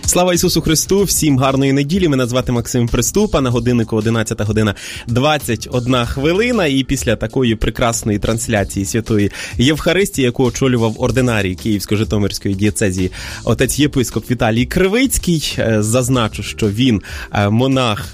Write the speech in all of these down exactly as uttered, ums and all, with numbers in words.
Слава Ісусу Христу! Всім гарної неділі. Мене звати Максим Приступа. На годиннику одинадцята година двадцять одна хвилина. І після такої прекрасної трансляції Святої Євхаристії, яку очолював ординарій Київсько-Житомирської дієцезії отець єпископ Віталій Кривицький, зазначу, що він монах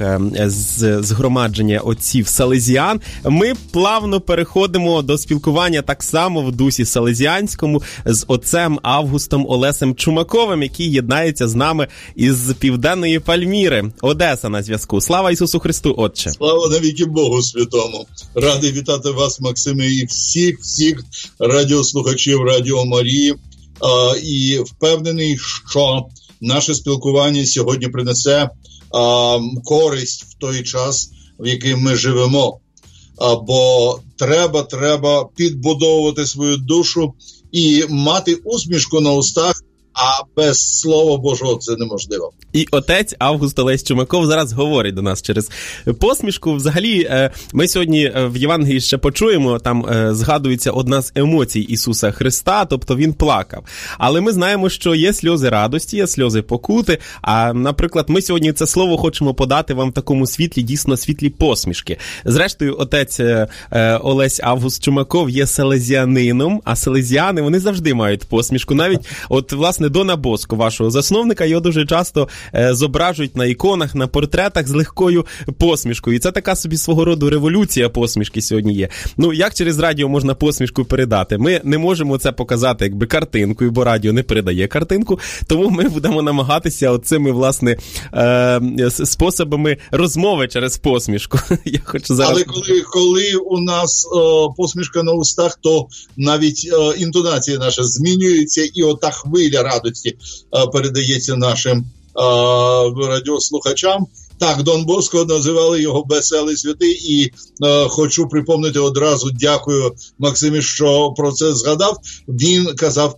з згромадження отців салезіан, ми плавно переходимо до спілкування так само в дусі салезіанському з отцем Августом Олесем Чумаковим, який єднається з нами із Південної Пальміри. Одеса на зв'язку. Слава Ісусу Христу, отче! Слава навіки Богу Святому! Радий вітати вас, Максиме, і всіх-всіх радіослухачів Радіо Марії. А, і впевнений, що наше спілкування сьогодні принесе а, користь в той час, в який ми живемо. А, бо треба, треба підбудовувати свою душу і мати усмішку на устах, а без Слова Божого це неможливо. І отець Август Олесь Чумаков зараз говорить до нас через посмішку. Взагалі, ми сьогодні в Євангелії ще почуємо, там згадується одна з емоцій Ісуса Христа, тобто Він плакав. Але ми знаємо, що є сльози радості, є сльози покути, а, наприклад, ми сьогодні це слово хочемо подати вам в такому світлі, дійсно світлі посмішки. Зрештою, отець Олесь Август Чумаков є селезіанином, а селезіани, вони завжди мають посмішку. Навіть, от, власне, Дона Боско, вашого засновника, його дуже часто е, зображують на іконах, на портретах з легкою посмішкою. І це така собі свого роду революція посмішки сьогодні є. Ну, як через радіо можна посмішку передати? Ми не можемо це показати якби картинкою, бо радіо не передає картинку, тому ми будемо намагатися оцими, власне, е, способами розмови через посмішку. Я хочу зараз... Але коли, коли у нас е, посмішка на устах, то навіть е, інтонація наша змінюється, і ота хвиля радості а, передається нашим а, радіослухачам. Так, Дон Боско називали його веселий святий, і а, хочу припомнити одразу, дякую Максимі, що про це згадав. Він казав,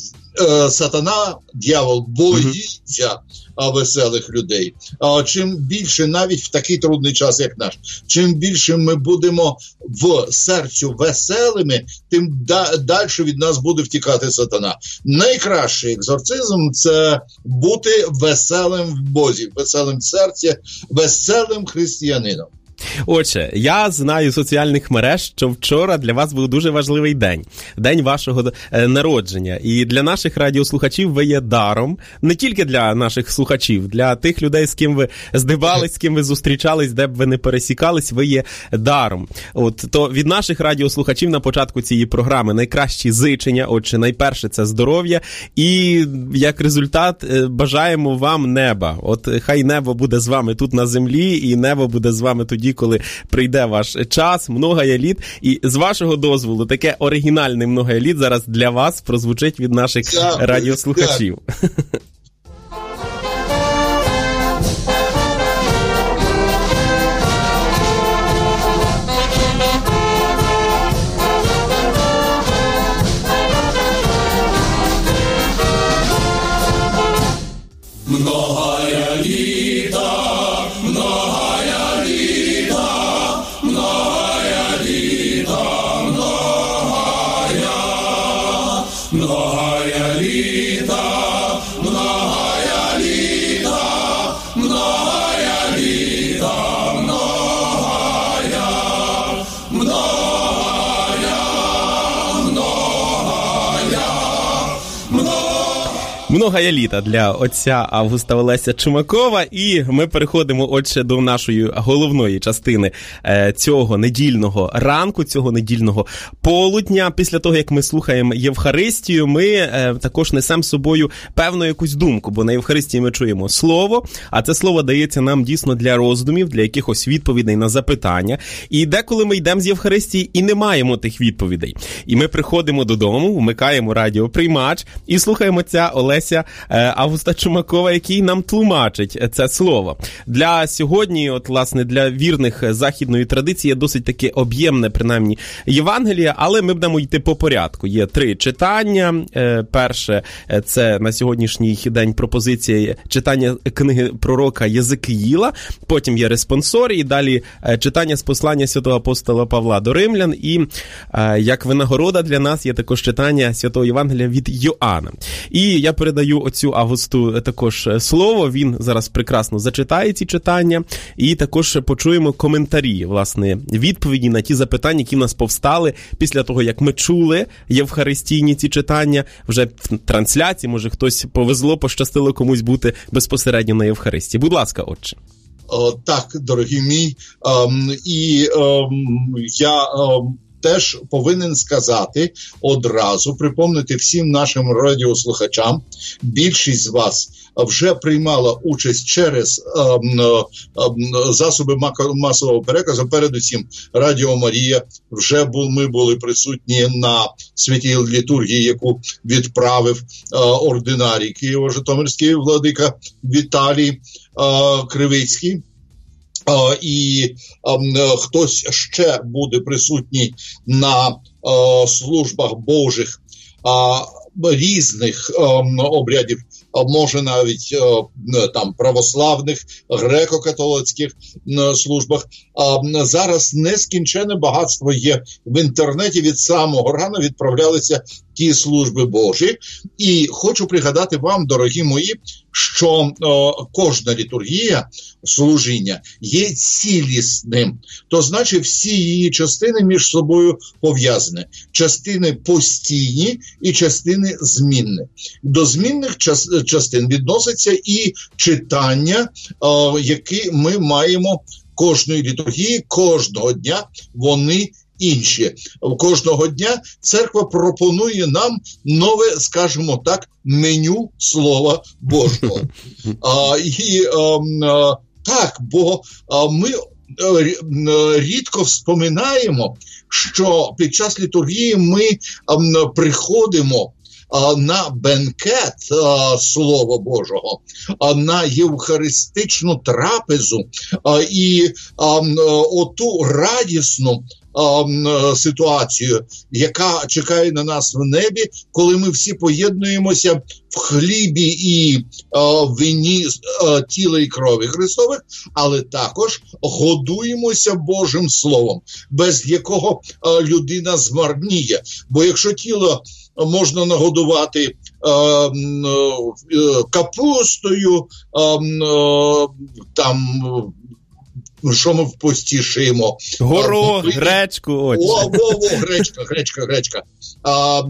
сатана, дьявол, боїться mm-hmm. веселих людей. А чим більше, навіть в такий трудний час, як наш, чим більше ми будемо в серцю веселими, тим да- далі від нас буде втікати сатана. Найкращий екзорцизм – це бути веселим в Бозі, веселим в серці, веселим християнином. Отже, я знаю з соціальних мереж, що вчора для вас був дуже важливий день. День вашого е, народження. І для наших радіослухачів ви є даром. Не тільки для наших слухачів, для тих людей, з ким ви здивались, з ким ви зустрічались, де б ви не пересікались, ви є даром. От, то від наших радіослухачів на початку цієї програми найкращі зичення. Отже, найперше це здоров'я. І як результат бажаємо вам неба. От хай небо буде з вами тут на землі, і небо буде з вами тоді, коли прийде ваш час, многоє літ. І з вашого дозволу таке оригінальне многоє літ зараз для вас прозвучить від наших дякую, радіослухачів. Дякую. Многое літа, многое літа, многое літа, многое, многое літа, многое літа, многое літа, многое, многое, многое. Многоє літа для отця Августа Олеся Чумакова, і ми переходимо отже до нашої головної частини е, цього недільного ранку, цього недільного полудня. Після того, як ми слухаємо Євхаристію, ми е, також несемо з собою певну якусь думку, бо на Євхаристії ми чуємо слово, а це слово дається нам дійсно для роздумів, для якихось відповідей на запитання. І деколи ми йдемо з Євхаристії і не маємо тих відповідей. І ми приходимо додому, вмикаємо радіоприймач і слухаємо отця Олеся Августа Чумакова, який нам тлумачить це слово. Для сьогодні, от, власне, для вірних західної традиції є досить таке об'ємне, принаймні, Євангеліє, але ми будемо йти по порядку. Є три читання. Перше, це на сьогоднішній день пропозиція читання книги пророка Єзекіїла, потім є респонсорій, далі читання з послання святого апостола Павла до римлян, і як винагорода для нас є також читання святого Євангелія від Йоанна. І я передаю передаю отцю Августу також слово. Він зараз прекрасно зачитає ці читання. І також почуємо коментарі, власне, відповіді на ті запитання, які в нас повстали після того, як ми чули євхаристійні ці читання. Вже в трансляції, може, хтось повезло, пощастило комусь бути безпосередньо на Євхаристії. Будь ласка, отче. О, так, дорогі мій. Ем, і ем, я... Ем... теж повинен сказати одразу, припомнити всім нашим радіослухачам, більшість з вас вже приймала участь через ем, ем, засоби масового переказу, передусім Радіо Марія. Вже бу, ми були присутні на святій літургії, яку відправив е, ординарій Києво-Житомирський владика Віталій е, Кривицький. Uh, і um, хтось ще буде присутній на uh, службах Божих uh, різних um, обрядів, uh, може навіть uh, там православних, греко-католицьких uh, службах. Uh, зараз нескінченне багатство є в інтернеті, від самого рана відправлялися ті служби Божі. І хочу пригадати вам, дорогі мої, що о, кожна літургія, служіння є цілісним. То значить, всі її частини між собою пов'язані. Частини постійні і частини змінні. До змінних час, частин відноситься і читання, о, які ми маємо кожної літургії, кожного дня вони інші. Кожного дня церква пропонує нам нове, скажімо так, меню Слова Божого. а, і а, так, бо а, ми рідко вспоминаємо, що під час літургії ми а, приходимо на бенкет а, Слова Божого, а, на євхаристичну трапезу а, і а, оту радісну а, ситуацію, яка чекає на нас в небі, коли ми всі поєднуємося в хлібі і а, вині а, тіла і крові Христових, але також годуємося Божим Словом, без якого а, людина змарніє. Бо якщо тіло можна нагодувати е, е, капустою, е, е, там, що ми впостішимо. Горох, е, гречку. О, о, о, гречка, гречка, гречка. А,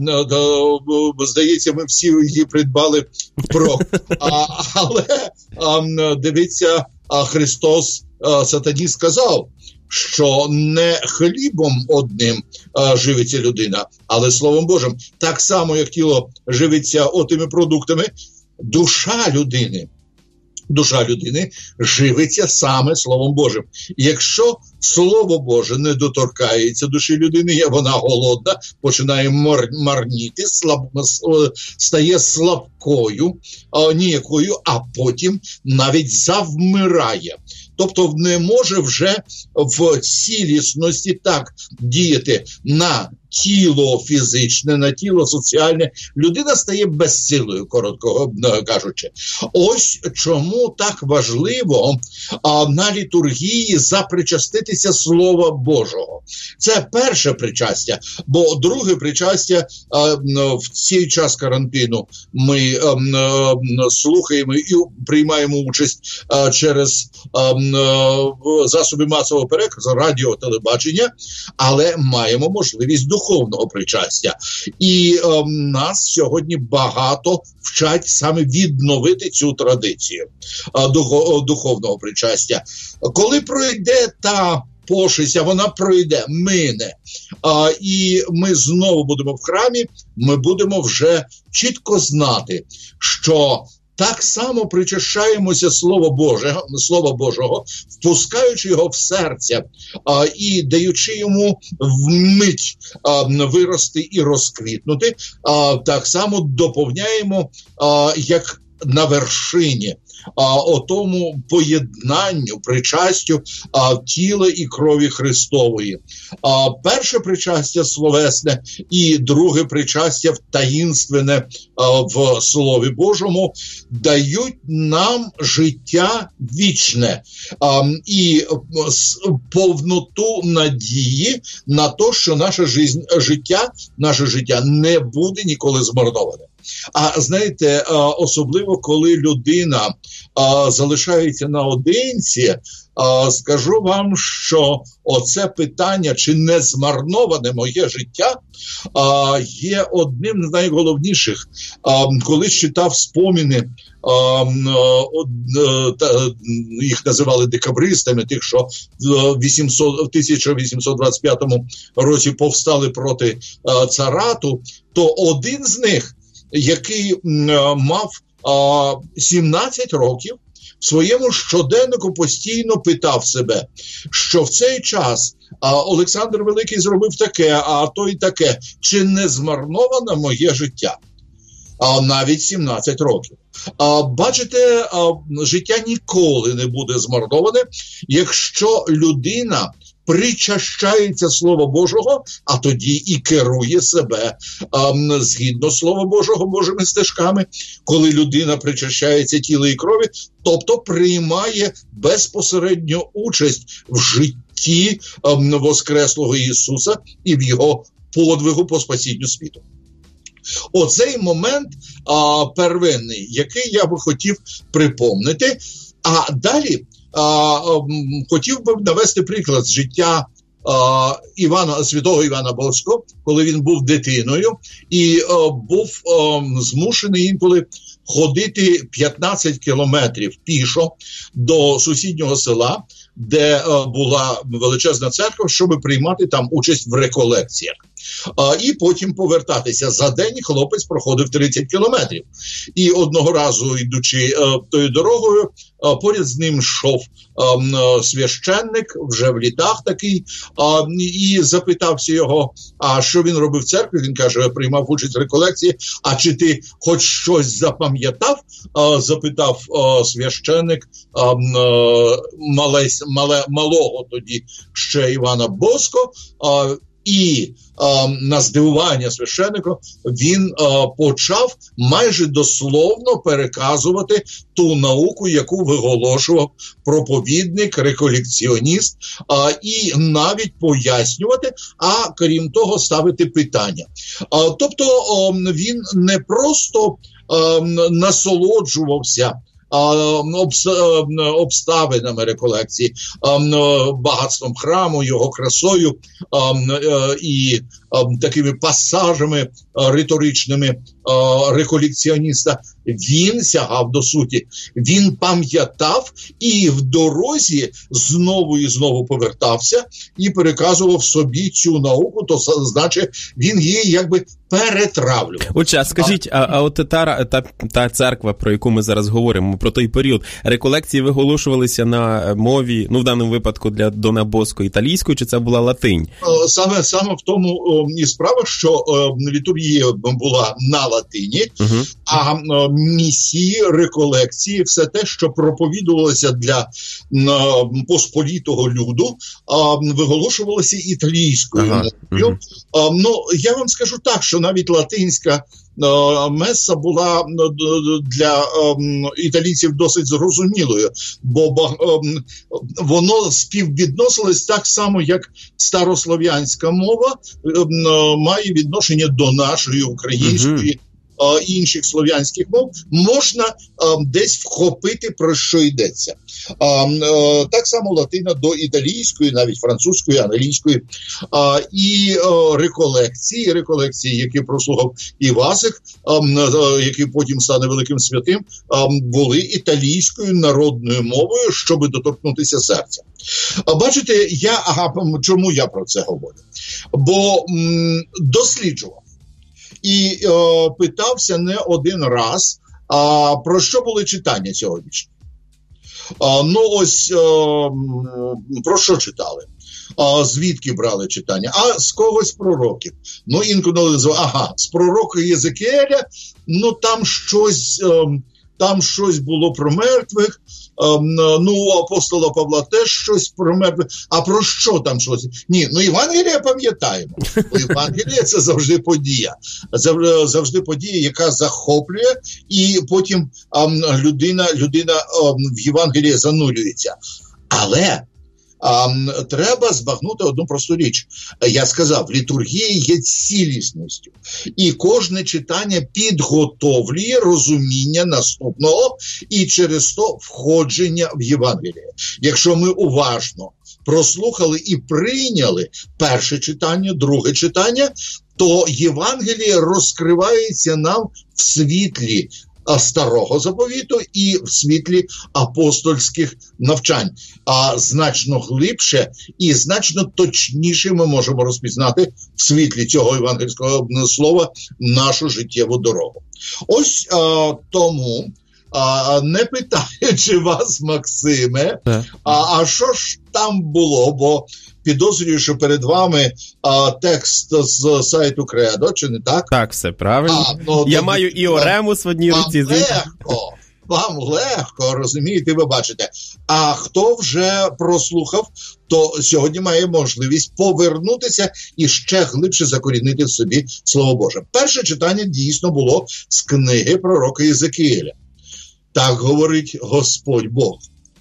е, здається, ми всі її придбали впрок. А, але, а, дивіться, а Христос а, сатані сказав, що не хлібом одним а, живиться людина, але Словом Божим. Так само, як тіло живиться отими продуктами, душа людини, душа людини живиться саме Словом Божим. Якщо Слово Боже не доторкається душі людини, вона голодна, починає мар- марніти, слаб, стає слабкою, а, ніякою, а потім навіть завмирає. Тобто не може вже в цілісності так діяти на тіло фізичне, на тіло соціальне. Людина стає безсилою, коротко кажучи. Ось чому так важливо а, на літургії запричаститися Слова Божого. Це перше причастя, бо друге причастя а, в цей час карантину ми а, а, слухаємо і приймаємо участь а, через а, засоби масового переказу, радіо, телебачення, але маємо можливість духовного причастя. І е, нас сьогодні багато вчать саме відновити цю традицію е, дух, духовного причастя. Коли пройде та пошесть, вона пройде, мине, а, і ми знову будемо в храмі, ми будемо вже чітко знати, що так само причащаємося Слова Божого, Слова Божого, впускаючи його в серце а, і даючи йому вмить а, вирости і розквітнути, а, так само доповняємо, а, як на вершині, а, о тому поєднанню, причастю а, тіла і крові Христової. А, перше причастя словесне і друге причастя таїнственне а, в Слові Божому дають нам життя вічне а, і повноту надії на те, що наше життя, наше життя не буде ніколи змарноване. А знаєте, особливо коли людина залишається наодинці, скажу вам, що оце питання, чи не змарноване моє життя, є одним з найголовніших. Коли читав споміни, їх називали декабристами, тих, що в тисяча вісімсот двадцять п'ятому році повстали проти царату, то один з них, який мав сімнадцять років, в своєму щоденнику постійно питав себе, що в цей час а, Олександр Великий зробив таке, а то й таке. Чи не змарноване моє життя? А, навіть сімнадцять років. А, бачите, а, життя ніколи не буде змарноване, якщо людина причащається Слова Божого, а тоді і керує себе а, згідно Слова Божого Божими стежками, коли людина причащається тіла і крові, тобто приймає безпосередню участь в житті а, воскреслого Ісуса і в Його подвигу по спасінню світу. Оцей момент а, первинний, який я би хотів припомнити, а далі А, хотів би навести приклад з життя а, Івана, святого Івана Боського, коли він був дитиною і а, був а, змушений інколи ходити п'ятнадцять кілометрів пішо до сусіднього села, де а, була величезна церква, щоб приймати там участь в реколекціях. А, і потім повертатися. За день хлопець проходив тридцять кілометрів. І одного разу, йдучи а, тою дорогою, а, поряд з ним йшов а, священник, вже в літах такий, а, і запитався його, а що він робив в церкві? Він каже, приймав участь в реколекції. А чи ти хоч щось запам'ятав? А, запитав а, священник а, мале, мале, малого тоді ще Івана Боського. А, І а, на здивування священника він а, почав майже дословно переказувати ту науку, яку виголошував проповідник, реколекціоніст, а, і навіть пояснювати, а крім того ставити питання. А, тобто а, він не просто а, насолоджувався обставинами реколекції, багатством храму, його красою і такими пасажами риторичними реколекціоніста. Він сягав до суті. Він пам'ятав і в дорозі знову і знову повертався і переказував собі цю науку, то значить він її якби перетравлював. Отже, скажіть, а, а от та, та, та церква, про яку ми зараз говоримо, про той період, реколекції виголошувалися на мові, ну в даному випадку для Дона Боско італійською, чи це була латинь? Саме, саме в тому о, і справа, що о, літургія була на латині, угу. а о, місії, реколекції, все те, що проповідувалося для о, посполітого люду, о, виголошувалося італійською ага. мовою. Угу. О, ну, я вам скажу так, що навіть латинська о, меса була о, для о, італійців досить зрозумілою, бо о, воно співвідносилось так само, як старослов'янська мова о, має відношення до нашої української, угу. інших слов'янських мов, можна а, десь вхопити, про що йдеться. А, а, так само латина до італійської, навіть французької, англійської. А, і а, реколекції, реколекції, які прослухав Івасик, а, а, який потім стане великим святим, а, були італійською народною мовою, щоб доторкнутися серця. А, бачите, я, ага, чому я про це говорю? Бо м, досліджував. І е, питався не один раз, а, про що були читання сьогоднішні. А, ну ось, е, про що читали? А, звідки брали читання? А з когось пророків. Ну, інколи, ага, з пророка Єзекіеля, ну там щось, е, там щось було про мертвих, ну, у апостола Павла теж щось про мертвих. А про що там щось? Ні, ну Євангелія пам'ятаємо. Євангелія – це завжди подія. Завжди подія, яка захоплює, і потім людина, людина в Євангелії занурюється. Але А, треба збагнути одну просту річ. Я сказав, літургія є цілісністю. І кожне читання підготовлює розуміння наступного і через то входження в Євангеліє. Якщо ми уважно прослухали і прийняли перше читання, друге читання, то Євангеліє розкривається нам в світлі Старого Заповіту і в світлі апостольських навчань. А значно глибше і значно точніше ми можемо розпізнати в світлі цього євангельського слова нашу життєву дорогу. Ось а, тому, а, не питаючи вас, Максиме, а, а що ж там було, бо підозрюю, що перед вами а, текст з сайту Кредо, чи не так? Так, все правильно. А, ну, Я то, маю і Оремус в одній руці. Вам легко, вам легко, розумієте, ви бачите. А хто вже прослухав, то сьогодні має можливість повернутися і ще глибше закорінити в собі Слово Боже. Перше читання дійсно було з книги пророка Єзекіїля. Так говорить Господь Бог.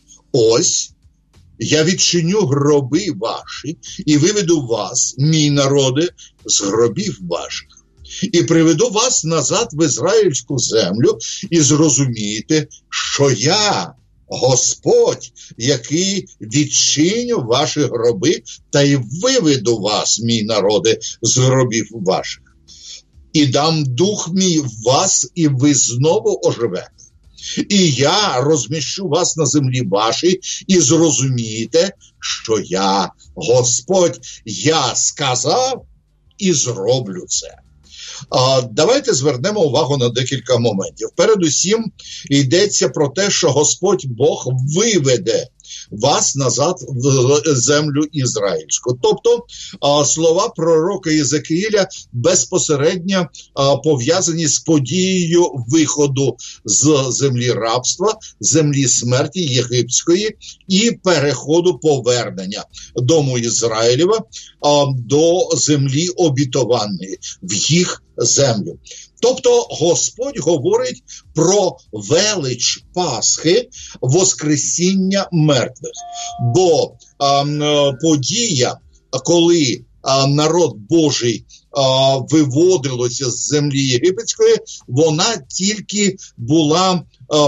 Ось, я відчиню гроби ваші і виведу вас, мій народе, з гробів ваших. І приведу вас назад в ізраїльську землю і зрозумієте, що я, Господь, який відчиню ваші гроби та й виведу вас, мій народе, з гробів ваших. І дам дух мій в вас, і ви знову оживете. І я розміщу вас на землі вашій, і зрозумієте, що я, Господь, я сказав і зроблю це. А, давайте звернемо увагу на декілька моментів. Передусім йдеться про те, що Господь Бог виведе вас назад в землю ізраїльську. Тобто а, слова пророка Єзекіїля безпосередньо а, пов'язані з подією виходу з землі рабства, землі смерті єгипетської і переходу повернення дому Ізраїлєва а, до землі обітованої, в їх землю. Тобто Господь говорить про велич Пасхи, воскресіння мертвих. Бо а, подія, коли а, народ Божий а, виводилося з землі єгипетської, вона тільки була, а,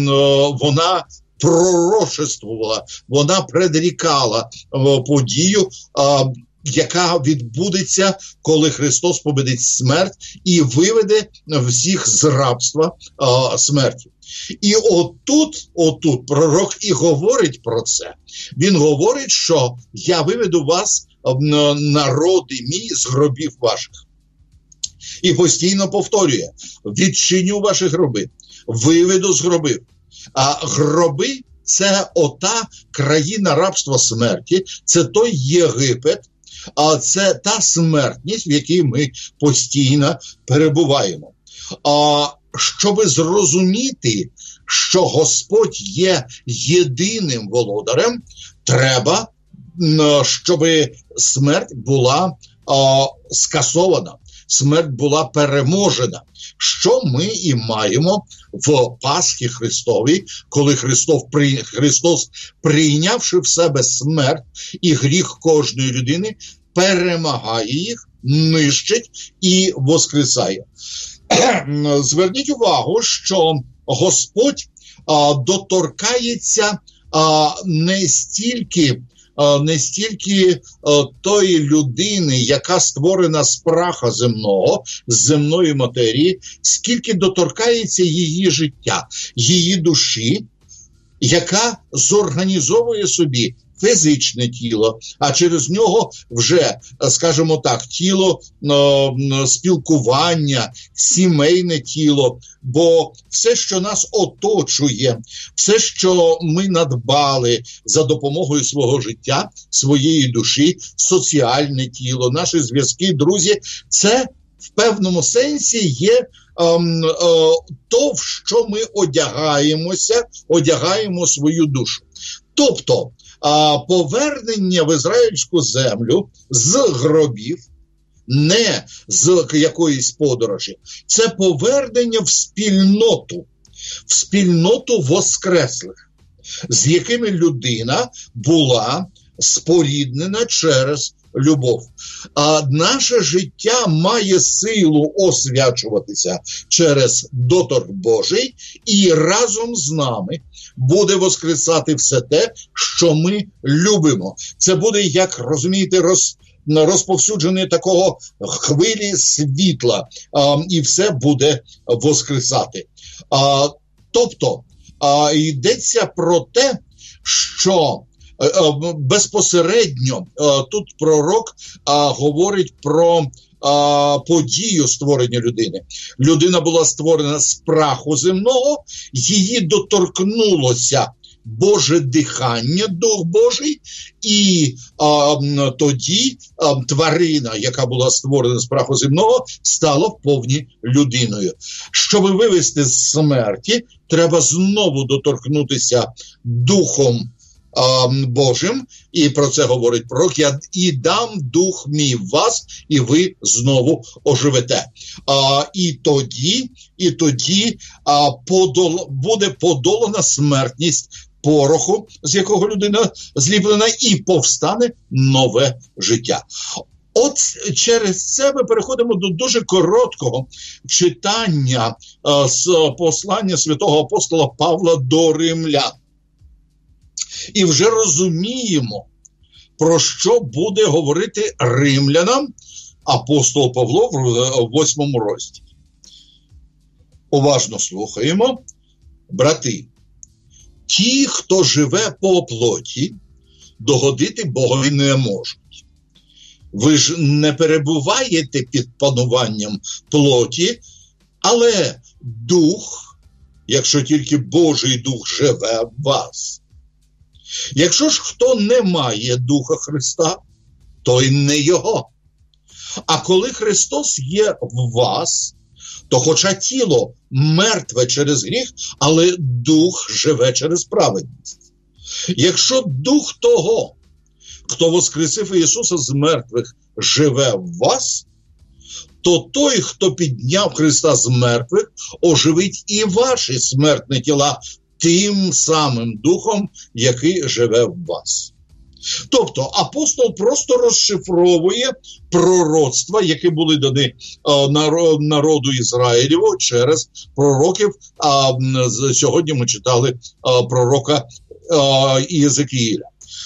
вона пророчествувала, вона предрікала а, подію, а, яка відбудеться, коли Христос победить смерть і виведе всіх з рабства а, смерті. І отут, отут пророк і говорить про це. Він говорить, що я виведу вас, народи мій, з гробів ваших. І постійно повторює, відчиню ваші гроби, виведу з гробів. А гроби – це ота країна рабства смерті, це той Єгипет, а це та смертність, в якій ми постійно перебуваємо. А щоб зрозуміти, що Господь є єдиним володарем, треба, щоб смерть була а, скасована, смерть була переможена. Що ми і маємо в Пасхі Христовій, коли Христос, Христос, прийнявши в себе смерть і гріх кожної людини, перемагає їх, нищить і воскресає. Зверніть увагу, що Господь а, доторкається а, не стільки не стільки тої людини, яка створена з праха земного, з земної матерії, скільки доторкається її життя, її душі, яка зорганізовує собі фізичне тіло, а через нього вже, скажімо так, тіло е, спілкування, сімейне тіло, бо все, що нас оточує, все, що ми надбали за допомогою свого життя, своєї душі, соціальне тіло, наші зв'язки, друзі, це в певному сенсі є ем, е, то, в що ми одягаємося, одягаємо свою душу. Тобто, а повернення в ізраїльську землю з гробів, не з якоїсь подорожі, це повернення в спільноту, в спільноту воскреслих, з якими людина була споріднена через любов. А наше життя має силу освячуватися через доторк Божий, і разом з нами буде воскресати все те, що ми любимо. Це буде, як, розумієте, роз, розповсюдження такого хвилі світла, а, і все буде воскресати. А, тобто, а, йдеться про те, що безпосередньо тут пророк говорить про подію створення людини. Людина була створена з праху земного, її доторкнулося Боже дихання, Дух Божий, і а, тоді а, тварина, яка була створена з праху земного, стала вповні людиною. Щоб вивести з смерті, треба знову доторкнутися Духом Божим, і про це говорить пророк: я і дам дух мій в вас, і ви знову оживете. А, і тоді, і тоді а, подол, буде подолана смертність пороху, з якого людина зліплена, і повстане нове життя. От через це ми переходимо до дуже короткого читання а, з послання святого апостола Павла до римлян. І вже розуміємо, про що буде говорити римлянам апостол Павло в восьмому розділі. Уважно слухаємо. Брати, ті, хто живе по плоті, догодити Богові не можуть. Ви ж не перебуваєте під пануванням плоті, але дух, якщо тільки Божий дух живе в вас. Якщо ж хто не має Духа Христа, то й не його. А коли Христос є в вас, то хоча тіло мертве через гріх, але Дух живе через праведність. Якщо Дух того, хто воскресив Ісуса з мертвих, живе в вас, то той, хто підняв Христа з мертвих, оживить і ваші смертні тіла тим самим Духом, який живе в вас. Тобто апостол просто розшифровує пророцтва, які були дані народу Ізраїлєву через пророків. А сьогодні ми читали пророка Єзекіїля.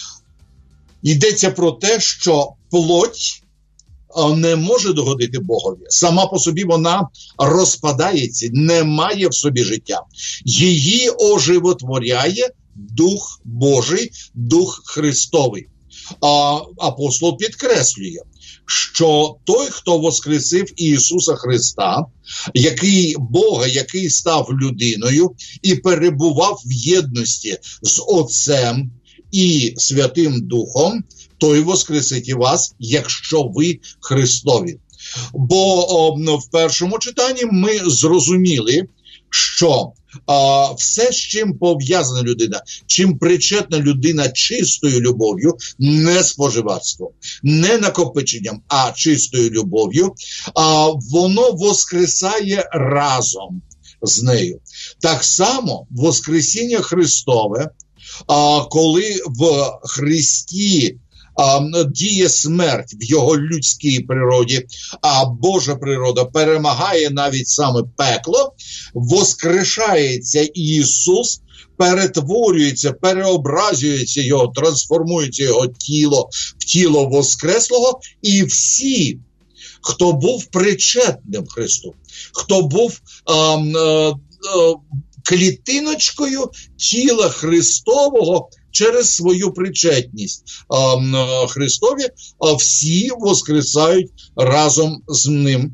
Йдеться про те, що плоть не може догодити Богові. Сама по собі вона розпадається, не має в собі життя. Її оживотворяє Дух Божий, Дух Христовий. А апостол підкреслює, що той, хто воскресив Ісуса Христа, який Бога, який став людиною і перебував в єдності з Отцем і Святим Духом, той воскресить і вас, якщо ви Христові. Бо о, в першому читанні ми зрозуміли, що а, все, з чим пов'язана людина, чим причетна людина чистою любов'ю, не споживацтвом, не накопиченням, а чистою любов'ю, а, воно воскресає разом з нею. Так само воскресіння Христове, а, коли в Христі а, діє смерть в його людській природі, а Божа природа перемагає навіть саме пекло, воскрешається Ісус, перетворюється, переобразюється його, трансформується його тіло в тіло Воскреслого, і всі, хто був причетним Христу, хто був а, а, а, клітиночкою тіла Христового через свою причетність а, Христові, а всі воскресають разом з ним.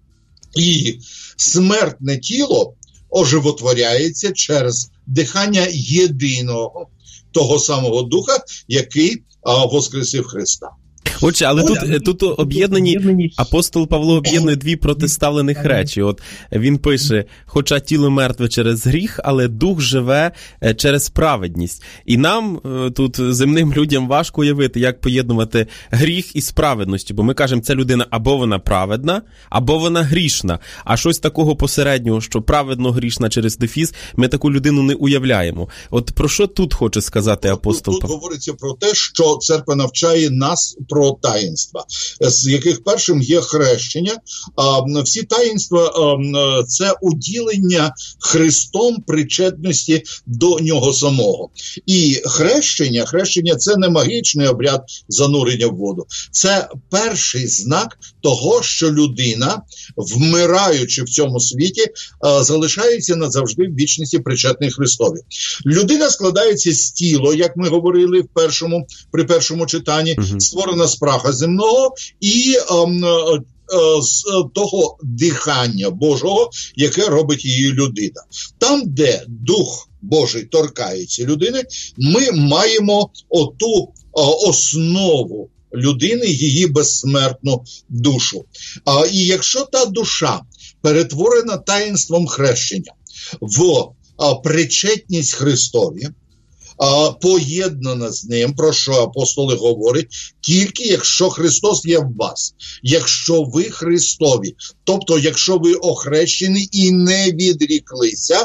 І смертне тіло оживотворяється через дихання єдиного того самого Духа, який а, воскресив Христа. Отже, але тут, тут об'єднані, апостол Павло об'єднує дві протиставлених речі. От він пише, хоча тіло мертве через гріх, але дух живе через праведність. І нам тут, земним людям, важко уявити, як поєднувати гріх із праведністю, бо ми кажемо, ця людина або вона праведна, або вона грішна. А щось такого посереднього, що праведно грішна через дефіс, ми таку людину не уявляємо. От про що тут хоче сказати апостол Павло? Тут говориться про те, що церква навчає нас про таїнства, з яких першим є хрещення. Всі таїнства – це уділення Христом причетності до нього самого. І хрещення, хрещення – це не магічний обряд занурення в воду. Це перший знак того, що людина, вмираючи в цьому світі, залишається назавжди в вічності причетний Христові. Людина складається з тіла, як ми говорили в першому, при першому читанні, uh-huh. створена з праха земного і ем, е, з того дихання Божого, яке робить її людина. Там, де Дух Божий торкається людини, ми маємо оту е, основу людини, її безсмертну душу. А, і якщо та душа перетворена таїнством хрещення в а, причетність Христові, а, поєднана з ним, про що апостоли говорять, тільки якщо Христос є в вас, якщо ви Христові, тобто якщо ви охрещені і не відріклися,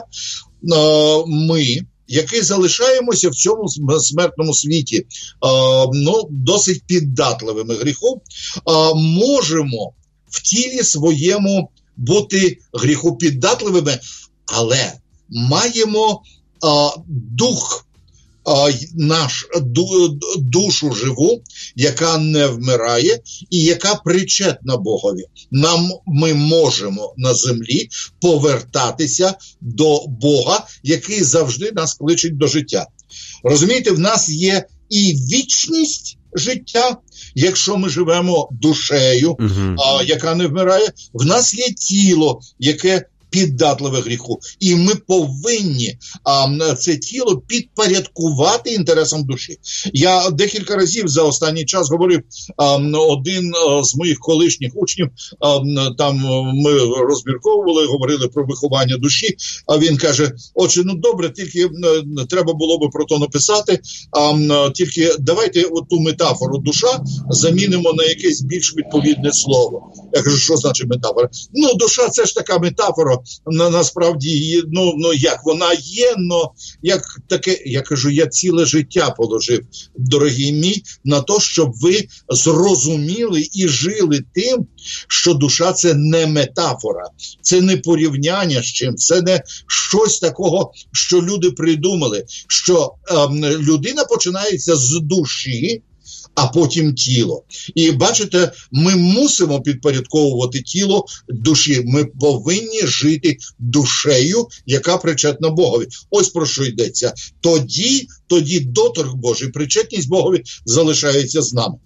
а, ми, які залишаємося в цьому смертному світі, а, ну, досить піддатливими гріху, а, можемо в тілі своєму бути гріху піддатливими, але маємо а, дух, а, наш ду, душу живу, яка не вмирає і яка причетна Богові. Нам ми можемо на землі повертатися до Бога, який завжди нас кличить до життя. Розумієте, в нас є і вічність життя, якщо ми живемо душею, uh-huh. а, яка не вмирає, в нас є тіло, яке піддатливе гріху. І ми повинні а, це тіло підпорядкувати інтересам душі. Я декілька разів за останній час говорив, а, один а, з моїх колишніх учнів, а, там ми розмірковували, говорили про виховання душі, а він каже, отже, ну добре, тільки а, треба було би про то написати, а, тільки давайте ту метафору душа замінимо на якесь більш відповідне слово. Я кажу, що значить метафора? Ну, душа – це ж така метафора, на, насправді, ну, ну як, вона є, но як таке, я кажу, я ціле життя положив, дорогі мій, на то, щоб ви зрозуміли і жили тим, що душа – це не метафора, це не порівняння з чим, це не щось такого, що люди придумали, що ем, людина починається з душі, а потім тіло. І бачите, ми мусимо підпорядковувати тіло душі. Ми повинні жити душею, яка причетна Богові. Ось про що йдеться. Тоді, тоді доторк Божий, причетність Богові залишається з нами.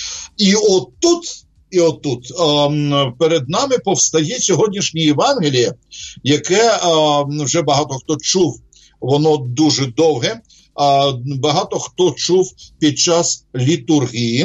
І отут, і отут ем, перед нами повстає сьогоднішнє Євангеліє, яке ем, вже багато хто чув, воно дуже довге. А багато хто чув під час літургії.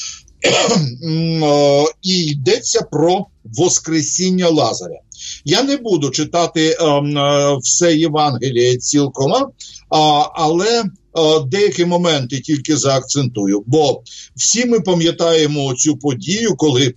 І йдеться про воскресіння Лазаря. Я не буду читати все Євангеліє цілком, але деякі моменти тільки заакцентую. Бо всі ми пам'ятаємо цю подію, коли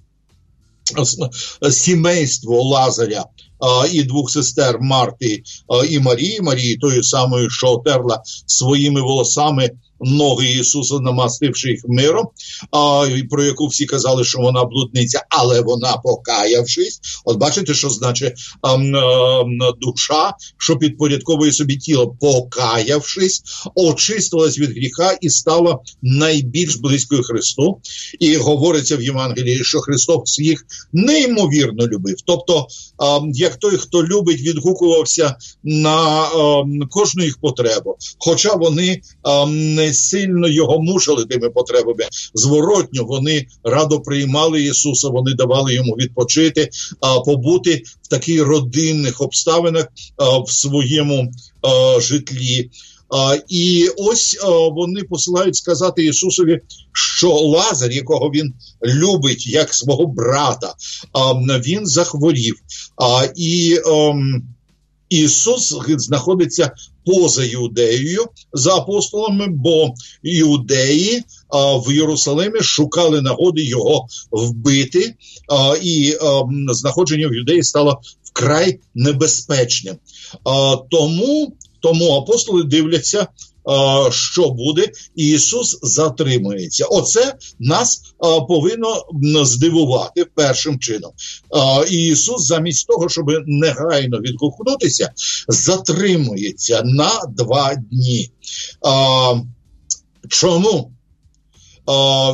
сімейство Лазаря і двох сестер Марти і Марії, Марії тої самої, що отерла своїми волосами ноги Ісуса, намастивши їх миром, а, про яку всі казали, що вона блудниця, але вона, покаявшись, от бачите, що значить а, а, душа, що підпорядковує собі тіло, покаявшись, очистилась від гріха і стала найбільш близькою Христу. І говориться в Євангелії, що Христос їх неймовірно любив. Тобто, а, як той, хто любить, відгукувався на а, кожну їх потребу. Хоча вони а, не сильно його мучили тими потребами. Зворотньо, вони радо приймали Ісуса, вони давали йому відпочити, а, побути в таких родинних обставинах а, в своєму а, житлі. А, і ось а, вони посилають сказати Ісусові, що Лазар, якого він любить як свого брата, а, він захворів. А, і а, Ісус знаходиться поза Іудеєю за апостолами, бо іудеї а, в Єрусалимі шукали нагоди його вбити, а, і а, знаходження в Юдеї стало вкрай небезпечним. А, тому, тому апостоли дивляться, а, що буде, і Ісус затримується. Оце нас а, повинно здивувати першим чином. А, і Ісус замість того, щоб негайно відгукнутися, затримується на два дні. А, чому? А,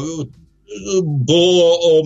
бо а,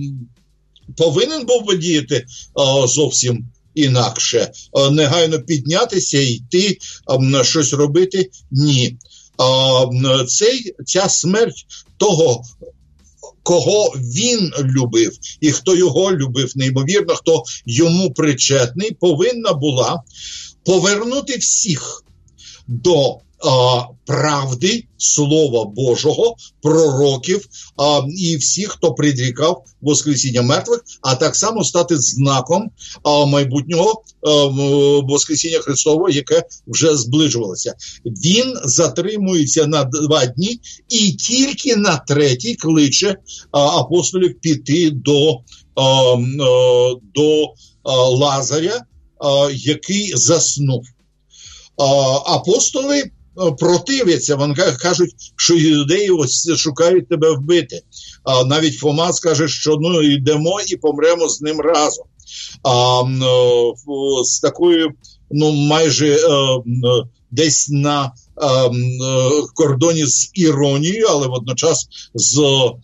повинен був би діяти а, зовсім інакше. А, негайно піднятися, йти, а, щось робити? Ні. А, цей, ця смерть того, кого він любив, і хто його любив, неймовірно, хто йому причетний, повинна була повернути всіх до а, правди Слова Божого, пророків а, і всіх, хто предрікав воскресіння мертвих, а так само стати знаком а, майбутнього а, воскресіння Христового, яке вже зближувалося. Він затримується на два дні і тільки на третій кличе а, апостолів піти до, а, а, до а, Лазаря, а, який заснув. А, апостоли противляться, вони кажуть, що юдеї ось шукають тебе вбити. А навіть Фома скаже, що ну йдемо і помремо з ним разом. А, з такою, ну майже а, десь на а, кордоні з іронією, але водночас з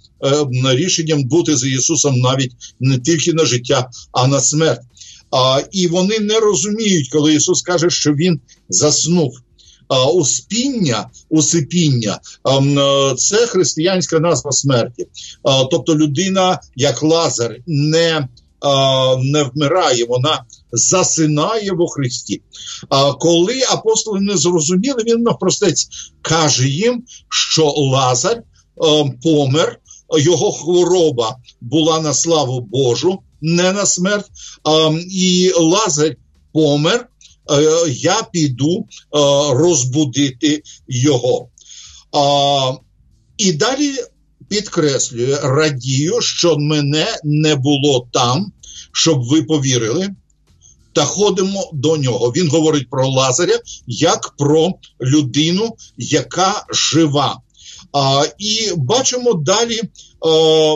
а, рішенням бути за Ісусом навіть не тільки на життя, а на смерть. А, і вони не розуміють, коли Ісус каже, що Він заснув. А, успіння, усипіння – це християнська назва смерті. А, тобто людина, як Лазар, не, а, не вмирає, вона засинає во Христі. А коли апостоли не зрозуміли, він навпростець каже їм, що Лазар а, помер, його хвороба була на славу Божу, не на смерть, а, і Лазар помер, я піду а, розбудити його. А, і далі підкреслює, радію, що мене не було там, щоб ви повірили, та ходимо до нього. Він говорить про Лазаря як про людину, яка жива. А, і бачимо далі а,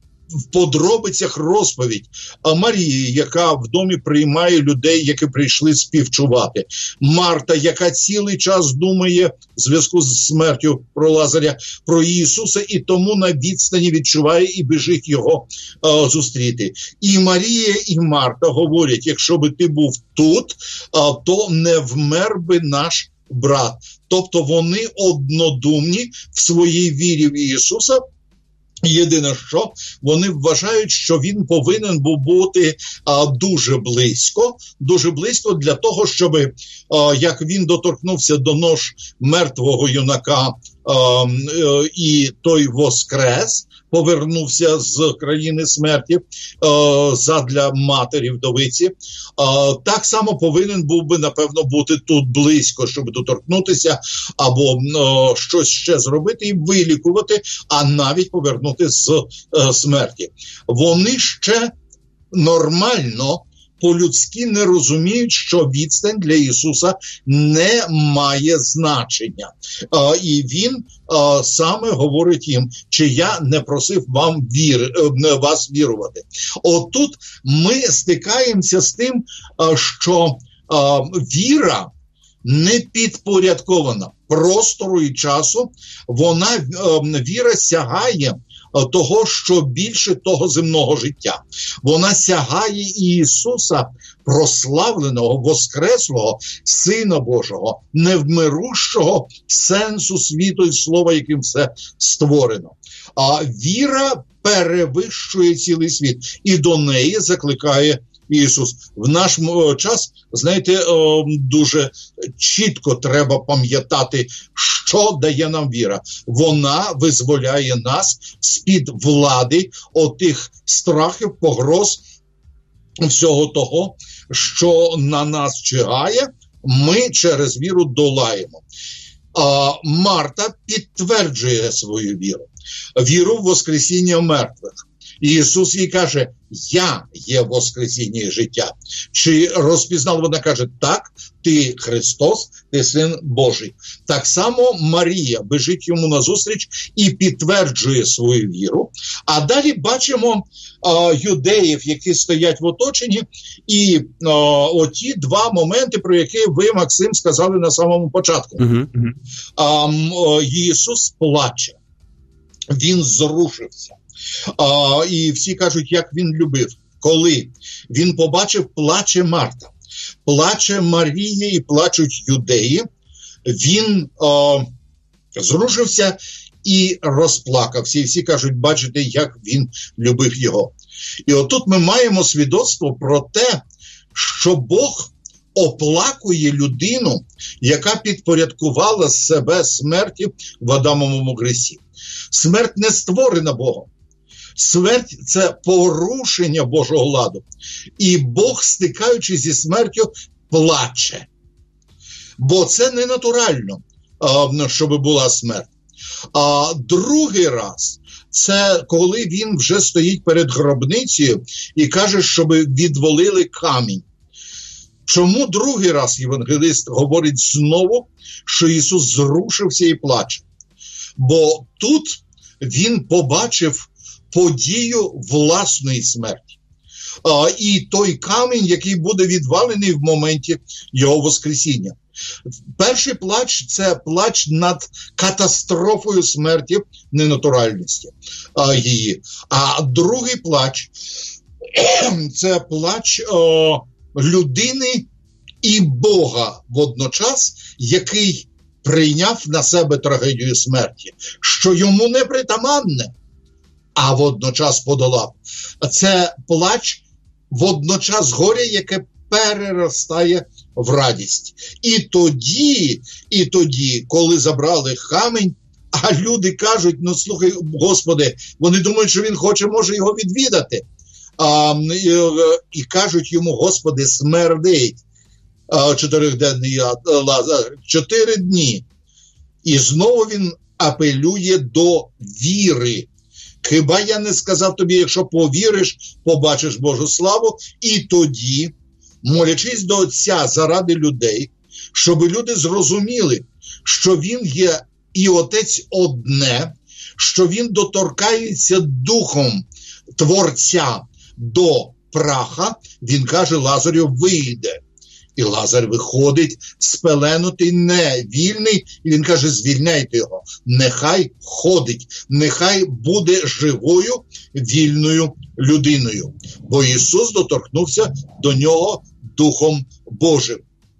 в подробицях розповідь Марії, яка в домі приймає людей, які прийшли співчувати. Марта, яка цілий час думає в зв'язку з смертю про Лазаря, про Ісуса, і тому на відстані відчуває і біжить його а, зустріти. І Марія, і Марта говорять, якщо би ти був тут, а, то не вмер би наш брат. Тобто вони однодумні в своїй вірі в Ісуса. Єдине, що вони вважають, що він повинен був бути а, дуже близько, дуже близько для того, щоб, а, як він доторкнувся до нож мертвого юнака, а, а, і той воскрес, повернувся з країни смерті а, задля матері вдовиці, а, так само повинен був би, напевно, бути тут близько, щоб доторкнутися або а, щось ще зробити і вилікувати, а навіть повернути з а, смерті. Вони ще нормально по-людськи не розуміють, що відстань для Ісуса не має значення. А, і Він а, саме говорить їм, чи я не просив вам вір, вас вірувати. Отут ми стикаємося з тим, а, що а, віра не підпорядкована простору і часу, вона, а, віра сягає того, що більше того земного життя. Вона сягає Ісуса, прославленого, воскреслого, Сина Божого, невмирущого сенсу світу і слова, яким все створено. А віра перевищує цілий світ, і до неї закликає Ісус. В наш час, знаєте, дуже чітко треба пам'ятати, що дає нам віра. Вона визволяє нас з-під влади отих страхів, погроз, всього того, що на нас чигає, ми через віру долаємо. А Марта підтверджує свою віру. Віру в воскресіння мертвих. Ісус їй каже, я є воскресіння і життя. Чи розпізнала? Вона каже, так, ти Христос, ти Син Божий. Так само Марія біжить йому назустріч і підтверджує свою віру. А далі бачимо а, юдеїв, які стоять в оточенні, і а, оті два моменти, про які ви, Максим, сказали на самому початку. Uh-huh. А, Ісус плаче. Він зрушився. А, і всі кажуть, як він любив. Коли він побачив, плаче Марта, плаче Марія і плачуть юдеї, він а, зрушився і розплакався. І всі кажуть, бачите, як він любив його. І отут ми маємо свідоцтво про те, що Бог оплакує людину, яка підпорядкувала себе смерті в Адамовому грісі. Смерть не створена Богом. Смерть – це порушення Божого ладу. І Бог, стикаючись зі смертю, плаче. Бо це не натурально, щоб була смерть. А другий раз – це коли він вже стоїть перед гробницею і каже, щоб відвалили камінь. Чому другий раз євангелист говорить знову, що Ісус зрушився і плаче? Бо тут він побачив подію власної смерті. А, і той камінь, який буде відвалений в моменті його воскресіння. Перший плач – це плач над катастрофою смерті, ненатуральності а, її. А другий плач – це плач о, людини і Бога водночас, який прийняв на себе трагедію смерті, що йому не притаманне, а водночас подолав. Це плач водночас горя, яке переростає в радість. І тоді, і тоді, коли забрали камінь, а люди кажуть, ну слухай, Господи, вони думають, що він хоче, може його відвідати. А, і, і кажуть йому, Господи, смердить. Чотириденний Лазар, чотири дні. І знову він апелює до віри. Хіба я не сказав тобі, якщо повіриш, побачиш Божу славу? І тоді, молячись до Отця заради людей, щоб люди зрозуміли, що він є і Отець одне, що він доторкається духом Творця до праха, він каже, Лазарю, вийде. І Лазар виходить спеленутий, не вільний, і він каже, звільняйте його, нехай ходить, нехай буде живою, вільною людиною. Бо Ісус доторкнувся до нього Духом Божим.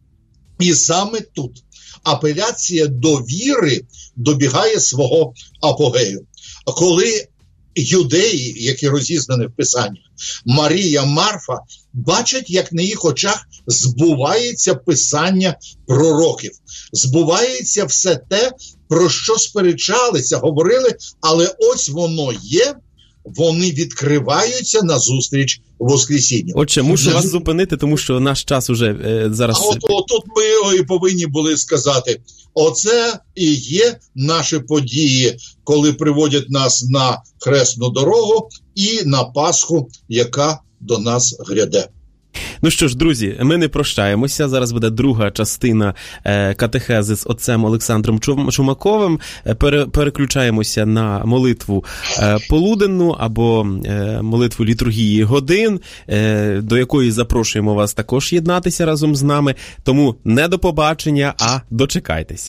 І саме тут апеляція до віри добігає свого апогею. Коли юдеї, які розізнані в Писанні, Марія, Марфа, бачать, як на їх очах збувається писання пророків. Збувається все те, про що сперечалися, говорили, але ось воно є, вони відкриваються назустріч Воскресінню. Отже, мушу вас зупинити, тому що наш час уже е, зараз... А от, от тут ми і повинні були сказати, оце і є наші події, коли приводять нас на хресну дорогу і на Пасху, яка до нас гряде. Ну що ж, друзі, ми не прощаємося. Зараз буде друга частина е, катехези з отцем Олександром Чумаковим. Пере, переключаємося на молитву е, полуденну або е, молитву літургії годин, е, до якої запрошуємо вас також єднатися разом з нами. Тому не до побачення, а дочекайтесь.